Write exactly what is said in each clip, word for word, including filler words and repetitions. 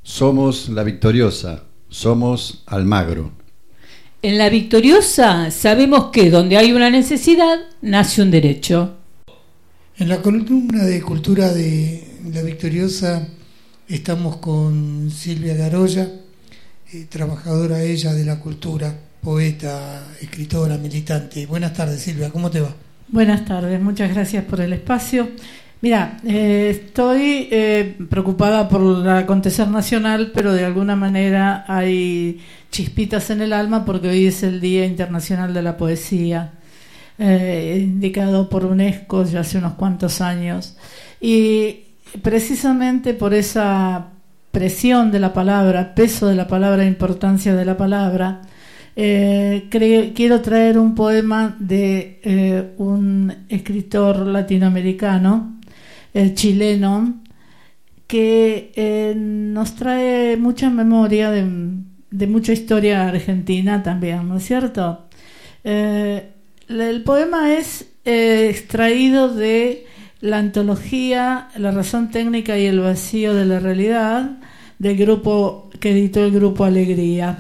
Somos La Victoriosa, somos Almagro. En La Victoriosa sabemos que donde hay una necesidad, nace un derecho. En la columna de cultura de La Victoriosa estamos con Silvia Garoya, eh, trabajadora ella de la cultura, poeta, escritora, militante. Buenas tardes, Silvia, ¿cómo te va? Buenas tardes, muchas gracias por el espacio. Mira, eh, estoy eh, preocupada por el acontecer nacional, pero de alguna manera hay chispitas en el alma porque hoy es el Día Internacional de la Poesía, eh, indicado por UNESCO ya hace unos cuantos años. Y precisamente por esa presión de la palabra, peso de la palabra, importancia de la palabra, eh, cre- quiero traer un poema de eh, un escritor latinoamericano, el chileno, que eh, nos trae mucha memoria de, de mucha historia argentina también, ¿no es cierto? Eh, el poema es eh, extraído de la antología La razón técnica y el vacío de la realidad, del grupo que editó el grupo Alegría.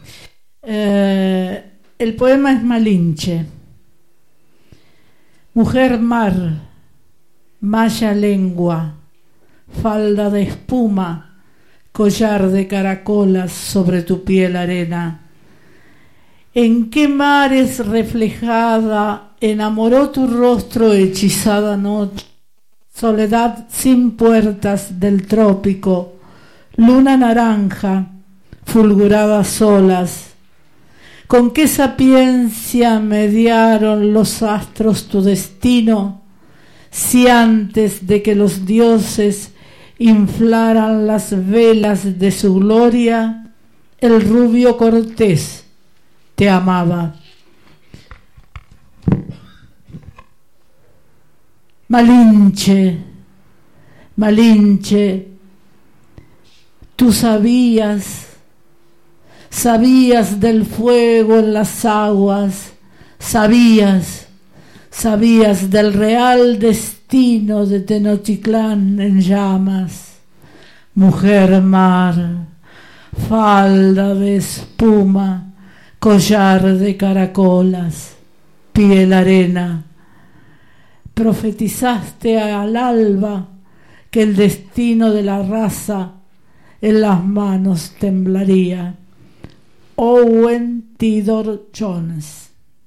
Eh, el poema es Malinche. Mujer mar, malla lengua, falda de espuma, collar de caracolas sobre tu piel arena. ¿En qué mares reflejada enamoró tu rostro hechizada noche? Soledad sin puertas del trópico, luna naranja, fulguradas olas. ¿Con qué sapiencia mediaron los astros tu destino? Si antes de que los dioses inflaran las velas de su gloria, el rubio Cortés te amaba. Malinche, Malinche, tú sabías, sabías del fuego en las aguas, sabías, sabías del real destino de Tenochtitlán en llamas. Mujer mar, falda de espuma, collar de caracolas, piel arena. Profetizaste al alba que el destino de la raza en las manos temblaría. Owen Tidor Jones.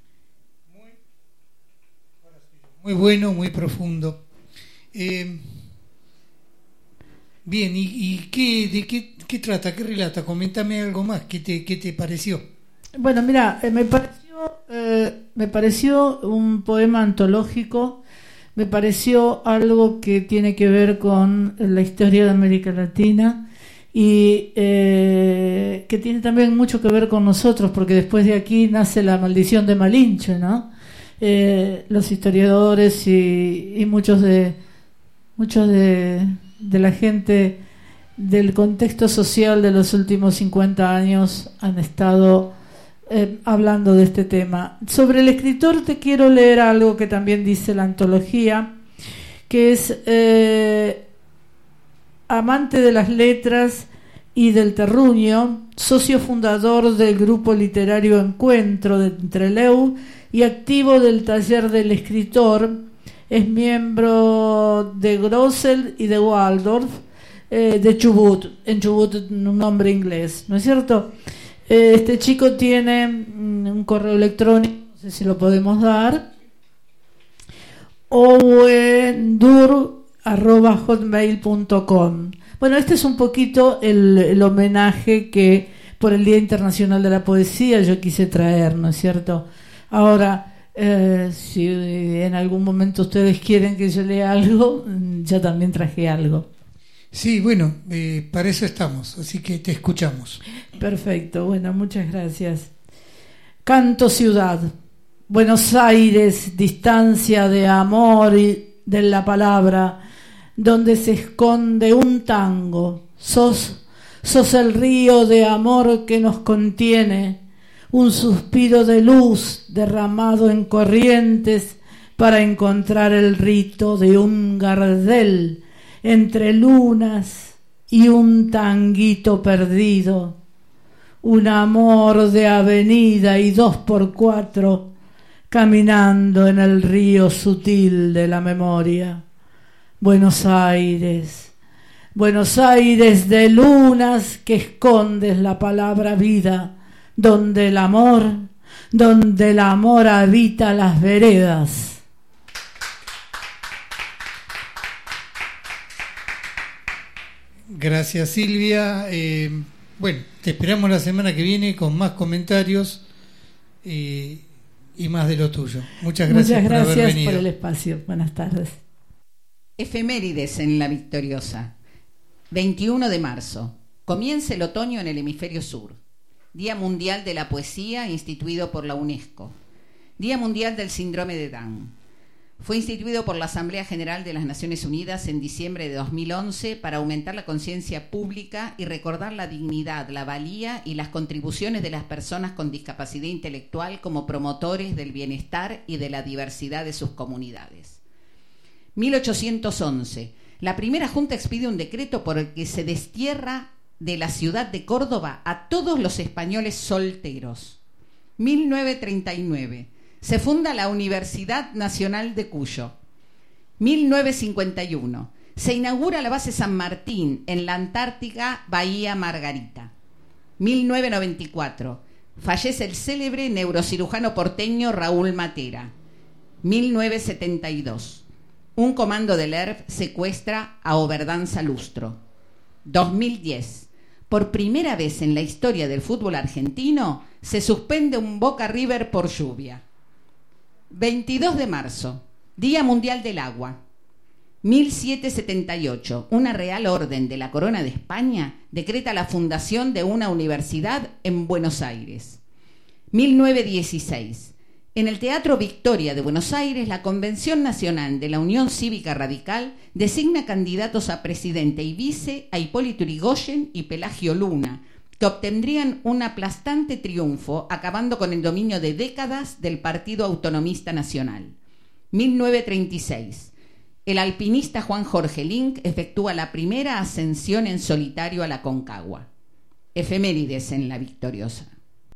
Muy bueno, muy profundo. Eh, bien, ¿y, y qué, de qué, qué trata, qué relata? Coméntame algo más, ¿qué te, qué te pareció? Bueno, mira, eh, me pareció, eh, me pareció un poema antológico, me pareció algo que tiene que ver con la historia de América Latina y eh, que tiene también mucho que ver con nosotros, porque después de aquí nace la maldición de Malinche, ¿no? Eh, los historiadores y, y muchos de muchos de, de la gente del contexto social de los últimos cincuenta años han estado eh, hablando de este tema. Sobre el escritor te quiero leer algo que también dice la antología, que es eh, amante de las letras y del terruño, socio fundador del grupo literario Encuentro de Trelew y activo del taller del escritor. Es miembro de Grosel y de Waldorf, eh, de Chubut, en Chubut un nombre inglés, ¿no es cierto? Eh, este chico tiene mm, un correo electrónico, no sé si lo podemos dar, owendur arroba hotmail punto com. Bueno, este es un poquito el, el homenaje que por el Día Internacional de la Poesía yo quise traer, ¿no es cierto? Ahora, eh, si en algún momento ustedes quieren que yo lea algo, yo también traje algo. Sí, bueno, eh, para eso estamos, así que te escuchamos. Perfecto, bueno, muchas gracias. Canto ciudad, Buenos Aires, distancia de amor y de la palabra, donde se esconde un tango. Sos, sos el río de amor que nos contiene, un suspiro de luz derramado en corrientes para encontrar el rito de un gardel entre lunas y un tanguito perdido, un amor de avenida y dos por cuatro, caminando en el río sutil de la memoria. Buenos Aires, Buenos Aires de lunas que escondes la palabra vida, donde el amor, donde el amor habita las veredas. Gracias, Silvia. Eh, bueno, te esperamos la semana que viene con más comentarios eh, y más de lo tuyo. Muchas gracias, Muchas gracias por haber venido. por el espacio. Buenas tardes. Efemérides en La Victoriosa. veintiuno de marzo. Comienza el otoño en el hemisferio sur. Día Mundial de la Poesía instituido por la UNESCO. Día Mundial del Síndrome de Down. Fue instituido por la Asamblea General de las Naciones Unidas en diciembre de dos mil once para aumentar la conciencia pública y recordar la dignidad, la valía y las contribuciones de las personas con discapacidad intelectual como promotores del bienestar y de la diversidad de sus comunidades. mil ochocientos once. La primera Junta expide un decreto por el que se destierra de la ciudad de Córdoba a todos los españoles solteros. mil novecientos treinta y nueve. Se funda la Universidad Nacional de Cuyo. mil novecientos cincuenta y uno. Se inaugura la base San Martín en la Antártica Bahía Margarita. mil novecientos noventa y cuatro. Fallece el célebre neurocirujano porteño Raúl Matera. mil novecientos setenta y dos. Un comando del E R P secuestra a Oberdanza Lustro. dos mil diez. Por primera vez en la historia del fútbol argentino se suspende un Boca River por lluvia. veintidós de marzo, Día Mundial del Agua. mil setecientos setenta y ocho. Una Real Orden de la Corona de España decreta la fundación de una universidad en Buenos Aires. mil novecientos dieciséis. En el Teatro Victoria de Buenos Aires, la Convención Nacional de la Unión Cívica Radical designa candidatos a presidente y vice a Hipólito Yrigoyen y Pelagio Luna, que obtendrían un aplastante triunfo, acabando con el dominio de décadas del Partido Autonomista Nacional. mil novecientos treinta y seis. El alpinista Juan Jorge Link efectúa la primera ascensión en solitario a la Concagua. Efemérides en La Victoriosa.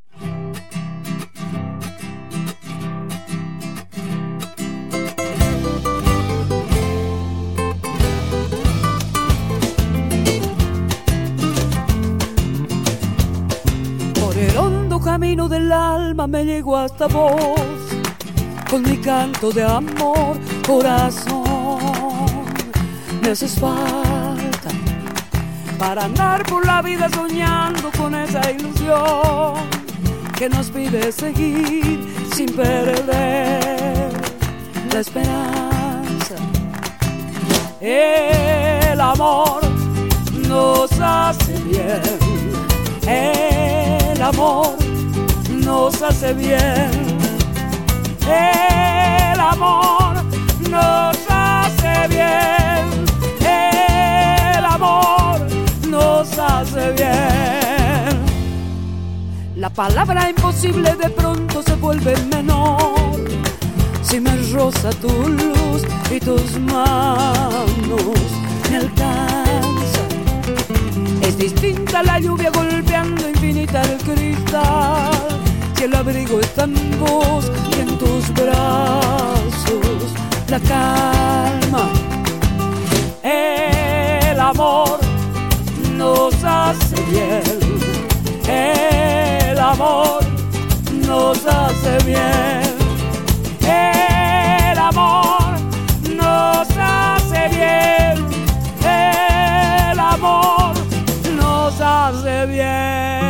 Camino del alma me llegó hasta vos, con mi canto de amor, corazón. Me haces falta para andar por la vida soñando con esa ilusión que nos pide seguir sin perder la esperanza. El amor nos hace bien, el amor nos hace bien, el amor nos hace bien, el amor nos hace bien. La palabra imposible de pronto se vuelve menor si me roza tu luz y tus manos me alcanzan. Es distinta la lluvia golpeando infinita el cristal, si el abrigo está en vos y en tus brazos la calma. El amor nos hace bien, el amor nos hace bien, el amor nos hace bien, el amor nos hace bien.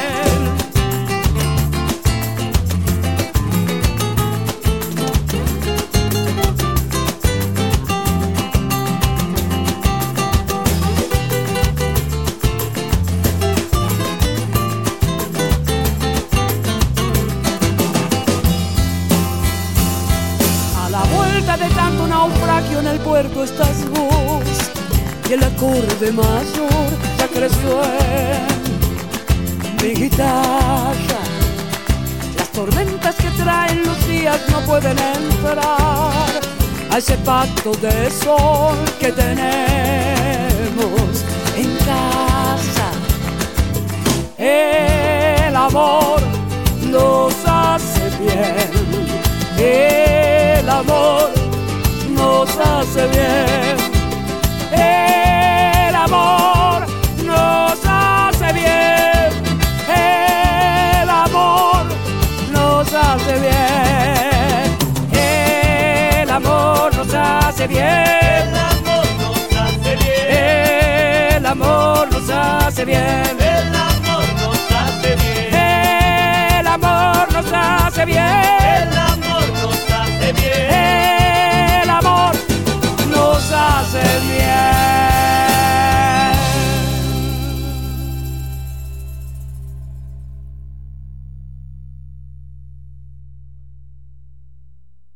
De tanto naufragio en el puerto estás vos, y el acorde mayor ya creció en mi guitarra. Las tormentas que traen los días no pueden entrar a ese pacto de sol que tenemos en casa. hace bien. El amor nos hace bien. El amor nos hace bien. El amor nos hace bien. El amor nos hace bien. El amor nos hace bien. El amor nos hace bien. El amor nos hace bien. El